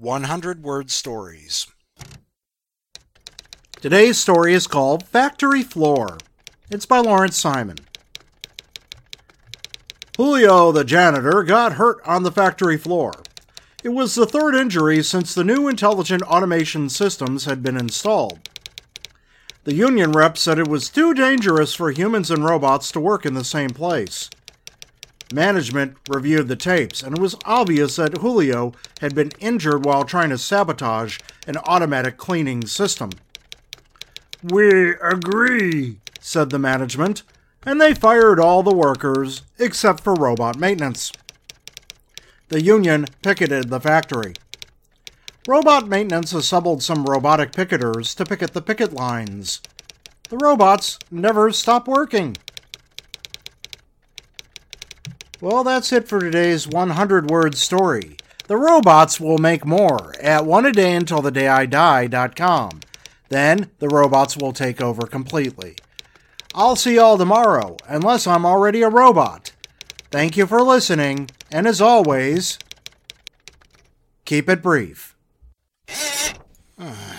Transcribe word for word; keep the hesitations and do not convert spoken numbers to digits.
one hundred word stories. Today's story is called Factory Floor. It's by Lawrence Simon. Julio, the janitor, got hurt on the factory floor. It was the third injury since the new intelligent automation systems had been installed. The union rep said it was too dangerous for humans and robots to work in the same place. Management reviewed the tapes, and it was obvious that Julio had been injured while trying to sabotage an automatic cleaning system. "We agree," said the management, and they fired all the workers except for robot maintenance. The union picketed the factory. Robot maintenance assembled some robotic picketers to picket the picket lines. The robots never stopped working. Well, that's it for today's one hundred word story. The robots will make more at one a day until the day I die dot com. Then the robots will take over completely. I'll see y'all tomorrow, unless I'm already a robot. Thank you for listening, and as always, keep it brief.